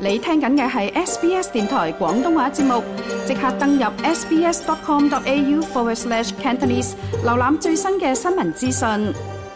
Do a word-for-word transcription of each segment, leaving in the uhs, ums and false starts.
你聽緊嘅係 S B S 電台廣東話節目，即刻登入 sbs.com.au forward slash Cantonese， 瀏覽最新嘅新聞資訊。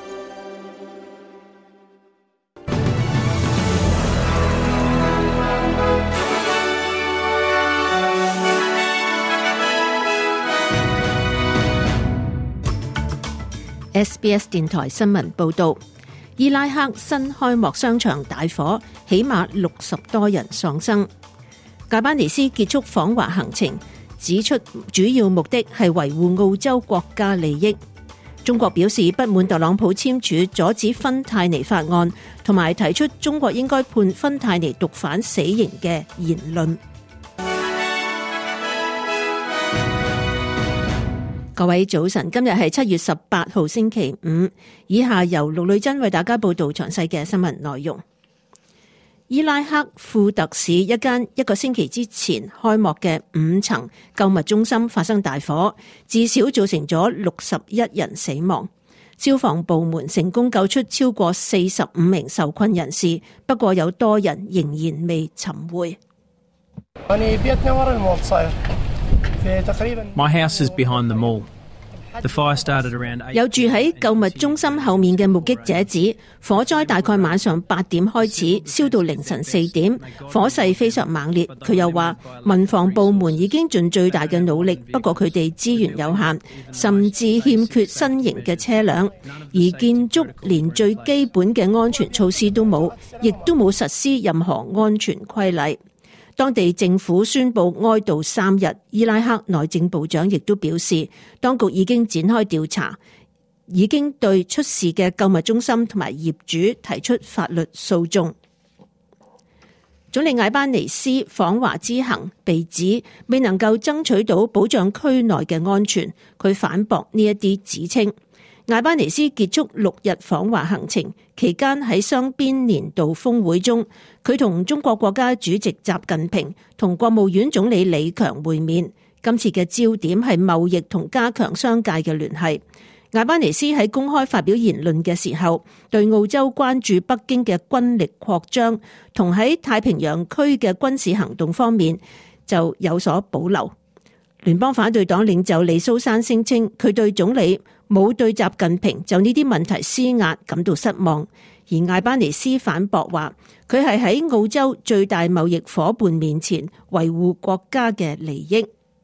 S B S 電台新聞報道，伊拉克新開幕商場大火，起碼六十多人喪生。艾班尼斯結束訪華行程，指出主要目的係維護澳洲國家利益。中國表示不滿特朗普簽署阻止芬太尼法案，同埋提出中國應該判芬太尼毒販死刑嘅言論。各位早晨，今日係七月十八號星期五，以下由陸女珍為大家報道詳細嘅新聞內容。伊拉克庫特市一間一個星期之前開幕嘅五層購物中心發生大火，至少造成咗六十一人死亡。消防部門成功救出超過四十五名受困人士，不過有多人仍然未尋回。 My house is behind the mall. The fire started around eight. 有住喺購物中心後面嘅目擊者指，火災大概晚上八點開始，燒到凌晨四點，火勢非常猛烈。佢又話，民防部門已經盡最大嘅努力，不過佢哋資源有限，甚至欠缺新型嘅車輛，而建築連最基本嘅安全措施都冇，亦都冇實施任何安全規例。當地政府宣布哀悼三日，伊拉克內政部長亦都表示，當局已經展開調查，已經對出事嘅購物中心同埋業主提出法律訴訟。總理艾班尼斯訪華之行被指未能夠爭取到保障區內嘅安全，佢反駁呢一啲指稱。艾班尼斯結束六日訪華行程期間，喺雙邊年度峰會中，佢同中國國家主席習近平同國務院總理李強會面。今次嘅焦點係貿易同加強商界嘅聯繫。艾班尼斯喺公開發表言論嘅時候，對澳洲關注北京嘅軍力擴張同喺太平洋區嘅軍事行動方面就有所保留。聯邦反對黨領袖李蘇珊聲稱，佢對總理冇對習近平就呢啲問題施壓感到失望，而艾班尼斯反駁話，佢係喺澳洲最大貿易夥伴面前維護國家嘅利益。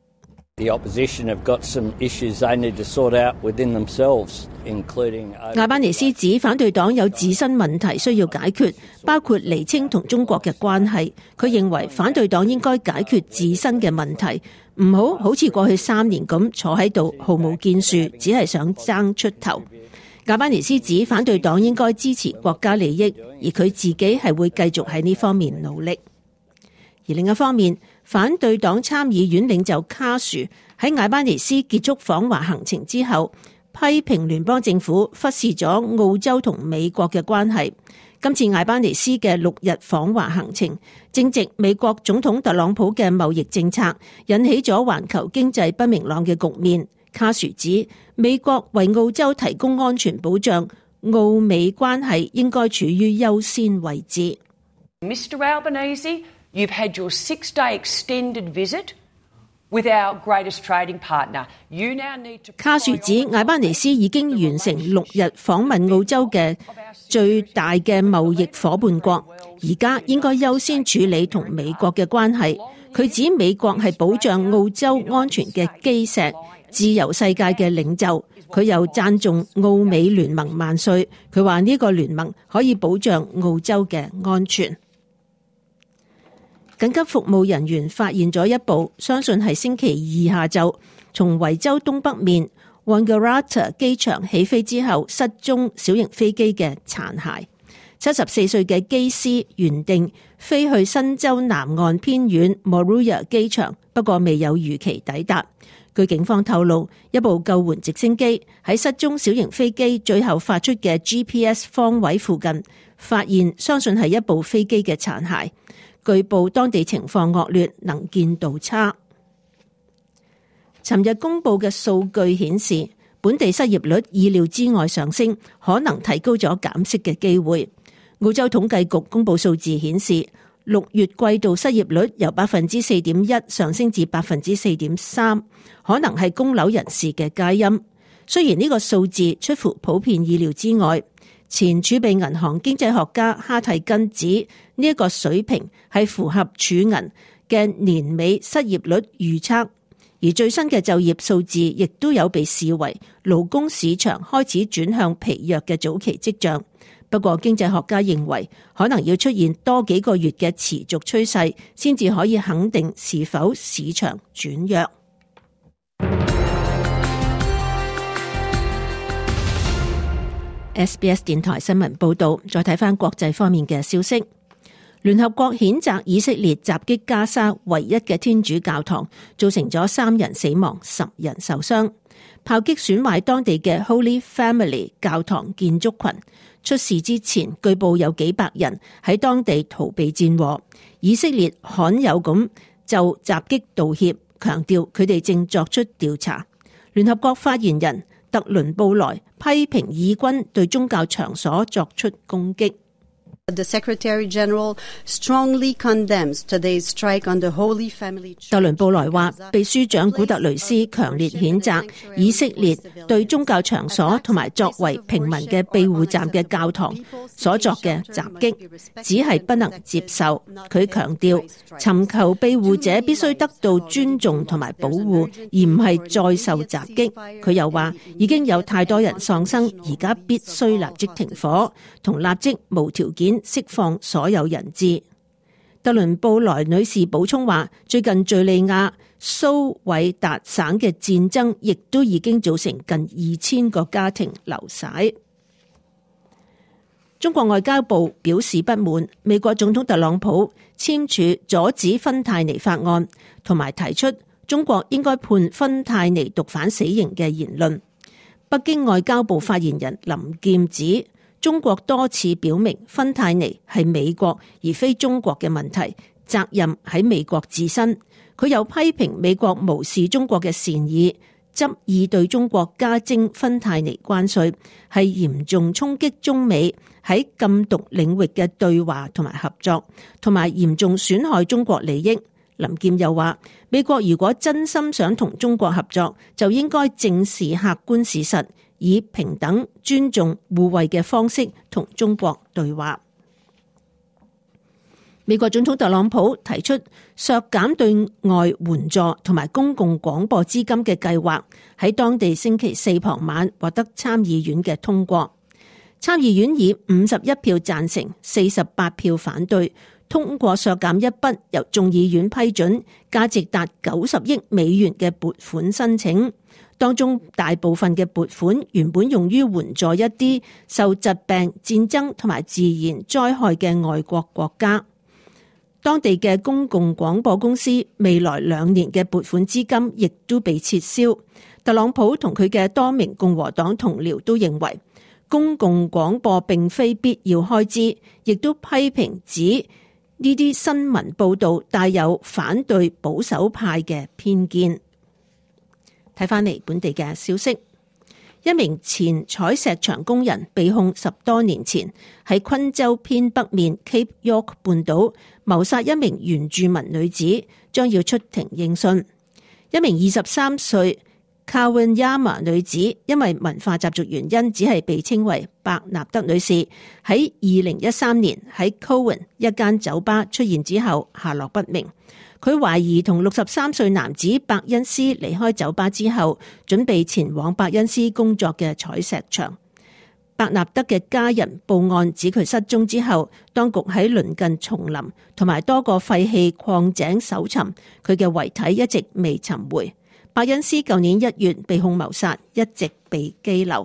The opposition have got some issues they need to sort out within themselves, including 艾班尼斯指反對黨有自身問題需要解決，包括厘清同中國嘅關係。佢認為反對黨應該解決自身嘅問題，唔好好似過去三年咁坐喺度毫無建樹，只係想爭出頭。艾班尼斯指反對黨應該支持國家利益，而佢自己係會繼續喺呢方面努力。而另一方面，反對黨參議院領袖卡殊喺艾班尼斯結束訪華行程之後，批評聯邦政府忽視咗澳洲同美國嘅關係。今次艾班尼斯嘅六日訪華行程，正值美國總統特朗普嘅貿易政策引起咗環球經濟不明朗嘅局面。卡殊指美國為澳洲提供安全保障，澳美關係應該處於優先位置。 Mister Albanese,You've had your six-day extended visit with our greatest trading partner. You now need to. 卡殊指艾班尼斯已經完成六日訪問澳洲嘅最大嘅貿易夥伴國，而家應該優先處理同美國嘅關係。佢指美國係保障澳洲安全嘅基石，自由世界嘅領袖。佢又讚頌澳美聯盟萬歲，佢話呢個聯盟可以保障澳洲嘅安全。緊急服務人員發現咗一部相信係星期二下晝從維州東北面 Wangaratta 機場起飛之後失蹤小型飛機嘅殘骸。七十四歲嘅機師原定飛去新州南岸偏遠 Moruya 機場，不過未有如期抵達。據警方透露，一部救援直升機喺失蹤小型飛機最後發出嘅 G P S 方位附近發現相信係一部飛機嘅殘骸。據報當地情況惡劣，能見度差。尋日公布嘅數據顯示，本地失業率意料之外上升，可能提高咗減息嘅機會。澳洲統計局公布數字顯示， 六月季度失業率由百分之四點一上升至百分之四點三，可能係供樓人士嘅佳音。雖然呢個數字出乎普遍意料之外，前儲備銀行經濟學家哈蒂根指呢一個水平係符合儲銀嘅年尾失業率預測，而最新嘅就業數字亦都有被視為勞工市場開始轉向疲弱嘅早期跡象。不過經濟學家認為可能要出現多幾個月嘅持續趨勢，先至可以肯定是否市場轉弱。S B S 電台新聞報道，再睇返國際方面嘅消息。聯合國譴責以色列襲擊加沙唯一嘅天主教堂，造成咗三人死亡，十人受傷。炮擊損壞當地嘅 Holy Family 教堂建築群。出事之前，據報有幾百人喺當地逃避戰禍。以色列罕有咁就襲擊道歉，強調佢哋正作出調查。聯合國發言人特倫布萊批評以軍對宗教場所作出攻擊。 The Secretary General strongly condemns today's strike on the Holy Family Church. 特倫布萊話，秘書長古特雷斯強烈譴責以色列對宗教場所同埋作為平民嘅庇護站嘅教堂所作嘅襲擊，只係不能接受。佢強調，尋求庇護者必須得到尊重同埋保護，而唔係再受襲擊。佢又話，已經有太多人喪生，而家必須立即停火，同立即無條件釋放所有人質。特倫布萊女士補充話，最近敘利亞蘇韋達省嘅戰爭亦都已經造成近二千個家庭流徙。中國外交部表示不滿美國總統特朗普簽署阻止芬太尼法案，同埋提出中國應該判芬太尼毒販死刑嘅言論。北京外交部發言人林劍指，中國多次表明芬太尼係美國而非中國嘅問題，責任喺美國自身。佢又批評美國無視中國嘅善意，執意對中國加徵芬太尼關稅，係嚴重衝擊中美喺禁毒領域嘅對話同埋合作，同埋嚴重損害中國利益。林劍又話，美國如果真心想同中國合作，就應該正視客觀事實，以平等、尊重、互惠嘅方式同中國對話。美國總統特朗普提出削減對外援助同埋公共廣播資金嘅計劃，喺當地星期四傍晚獲得參議院嘅通過。參議院以五十一票贊成、四十八票反對，通過削減一筆由眾議院批准、價值達九十億美元嘅撥款申請。當中大部分嘅撥款原本用於援助一啲受疾病、戰爭同埋自然災害嘅外國國家。當地嘅公共廣播公司未來兩年嘅撥款資金亦都被撤銷。特朗普同佢嘅多名共和黨同僚都認為公共廣播並非必要開支，亦都批評指呢啲新聞報導帶有反對保守派嘅偏見。睇返嚟本地嘅消息，一名前採石場工人被控十多年前喺昆州偏北面 Cape York 半島謀殺一名原住民女子，將要出庭應訊。一名二十三歲 Kawanyama 女子因為文化習俗原因，只係被稱為白納德女士，喺二零一三年喺 Cowan 一間酒吧出現之後下落不明。佢懷疑同六十三歲男子伯恩斯離開酒吧之後，準備前往伯恩斯工作嘅採石場。伯納德嘅家人報案指佢失蹤之後，當局喺鄰近叢林同埋多個廢棄礦井搜尋，佢嘅遺體一直未尋回。伯恩斯舊年一月被控謀殺，一直被羈留。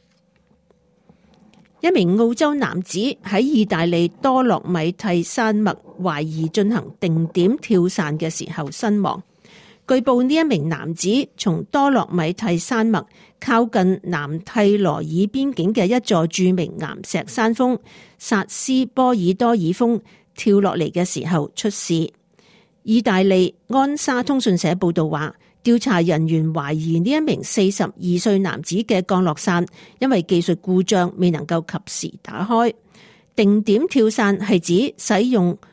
一名澳洲男子喺意大利多洛米蒂山脈懷疑進行定點跳傘嘅時候身亡。據報呢一名男子從多洛米蒂山脈靠近南蒂羅爾邊境嘅一座著名岩石山峰薩斯波爾多爾峰跳落嚟嘅時候出事。意大利安莎通訊社報道話，調查人員懷疑呢一名四十二歲男子嘅降落傘因為技術故障未能夠及時打開。定點跳傘係指使用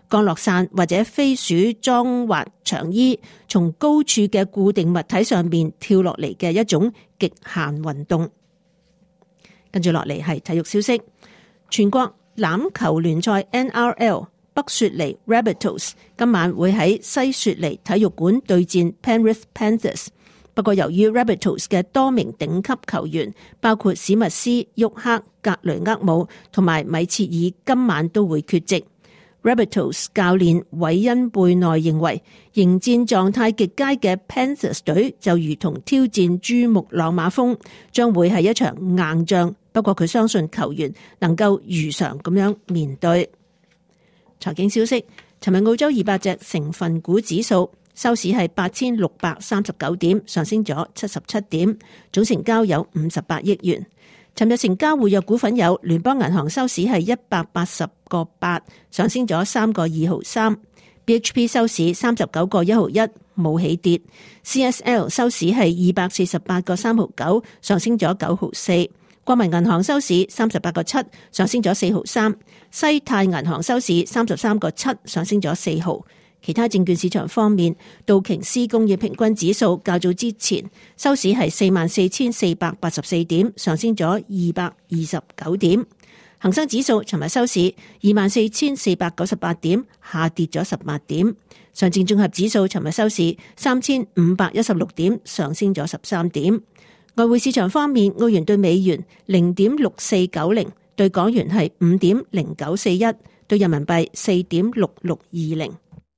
降落傘或者飛鼠裝滑長衣從高處嘅固定物體上面跳落嚟嘅一種極限運動。跟住落嚟係體育消息，全國欖球聯賽 N R L 北雪梨 Rabbitohs 今晚會喺西雪梨體育館對戰 Penrith Panthers。不過由於 Rabbitohs 嘅多名頂級球員，包括史密斯、沃克、格雷厄姆同埋米切爾，今晚都會缺席。Rabbitohs 教練韋恩貝內認為，迎戰狀態極佳嘅 Panthers 隊就如同挑戰珠穆朗瑪峰，將會係一場硬仗。不過佢相信球員能夠如常咁樣面對。財經消息，尋日澳洲二百隻成分股指數收市係八千六百三十九點，上升咗七十七點，總成交有五十八億元。尋日成交活躍股份有聯邦銀行，收市係一百八十個八，上升咗三個二毫三。B H P 收市三十九個一毫一，冇起跌。C S L 收市係二百四十八個三毫九，上升咗九毫四。國民銀行收市三十八個七，上升咗四毫三。西泰銀行收市三十三個七，上升咗四毫。其他證券市場方面，道瓊斯工業平均指數較早之前收市係四萬四千四百八十四點，上升咗二百二十九點。恒生指數尋日收市二萬四千四百九十八點，下跌咗十八點。上證綜合指數尋日收市三千五百一十六點，上升咗十三點。外匯市場方面，澳元對美元零點六四九零，對港元係五點零九四一，對人民幣四點六六二零。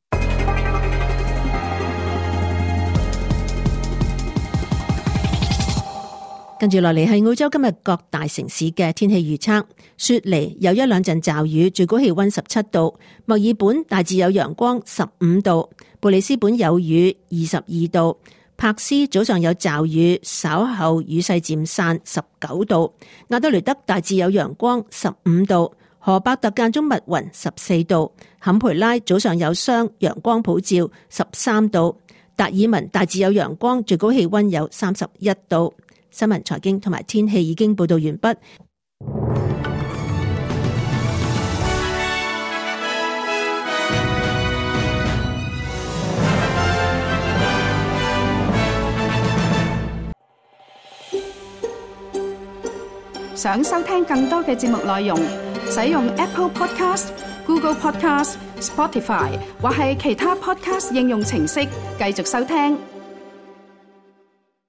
跟住落嚟係澳洲今日各大城市嘅天氣預測。雪梨有一兩陣驟雨，最高氣溫十七度；墨爾本大致有陽光，十五度；布里斯本有雨，二十二度；柏斯早上有驟雨，稍後雨勢漸散，十九度；亞德雷德大致有陽光，十五度；荷伯特間中密雲，十四度；坎培拉早上有霜，陽光普照，十三度；達爾文大致有陽光，最高氣溫有三十一度。新聞、財經同埋天氣已經報道完畢。 想收聽更多嘅節目內容，使用 Apple Podcast、Google Podcast、Spotify 或係其他 Podcast 應用程式繼續收聽。